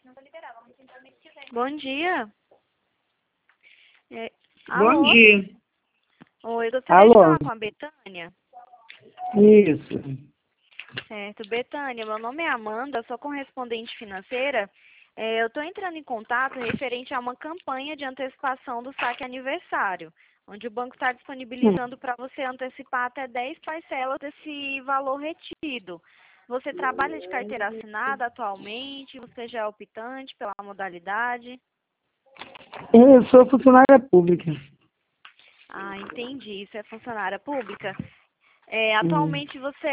Bom dia. Bom Alô? dia. Oi, eu gostaria de Alô? falar com a Betânia. Isso. Certo, Betânia, meu nome é Amanda, sou correspondente financeira. Eu estou entrando em contato referente a uma campanha de antecipação do saque aniversário, onde o banco está disponibilizando para você antecipar até 10 parcelas desse valor retido. Você trabalha de carteira assinada atualmente? Você já é optante pela modalidade? Eu sou funcionária pública. Ah, entendi. Isso é funcionária pública? Hum. Atualmente você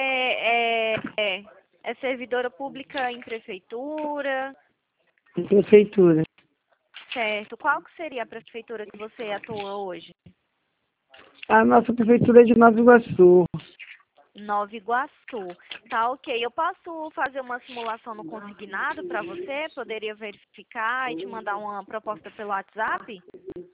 é servidora pública em prefeitura, Prefeitura. certo? Qual que seria a prefeitura que você atua hoje? A nossa prefeitura é de Nova Iguaçu. Nova Iguaçu. Tá, ok. Eu posso fazer uma simulação no consignado para você? Poderia verificar e te mandar uma proposta pelo WhatsApp?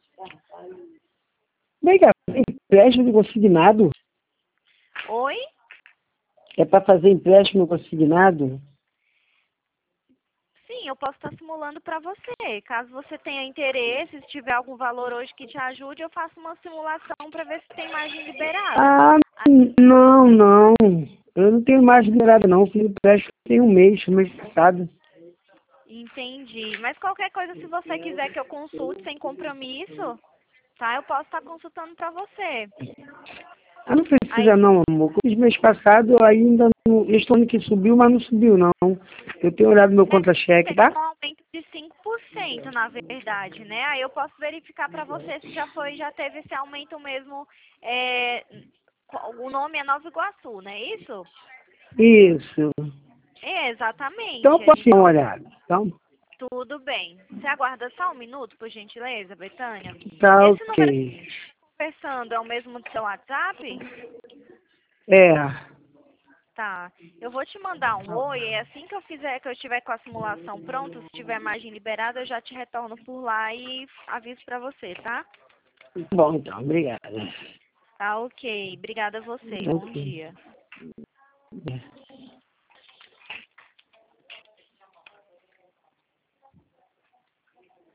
Bem, cara, empréstimo consignado? Oi? É para fazer empréstimo consignado? Sim, eu posso estar simulando para você. Caso você tenha interesse, se tiver algum valor hoje que te ajude, eu faço uma simulação para ver se tem margem liberada. Ah, não. Eu não tenho mais liberado, não. Fiz empréstimo tem um mês passado. Entendi. Mas qualquer coisa, se você quiser que eu consulte sem compromisso, tá? Eu posso estar consultando para você. Ah, não Aí, precisa não, amor. Eu fiz mês passado, ainda não. Este ano que subiu, mas não subiu, não. Eu tenho olhado meu contra-cheque, teve tá? um aumento de 5%, na verdade, né? Aí eu posso verificar para você se já teve esse aumento mesmo. O nome é Nova Iguaçu, não é isso? Isso. Então eu Exatamente. A posso gente dar uma olhada. Então, tudo bem. Você aguarda só um minuto, por gentileza, Betânia? tá Esse número que ok. eu tô conversando é o mesmo do seu WhatsApp? É. Tá. Eu vou te mandar um oi, e assim que eu estiver com a simulação pronta, se tiver margem liberada, eu já te retorno por lá e aviso pra você, tá? Bom, então, obrigado. Tá, ok. Obrigada a você. Bom Ok. dia.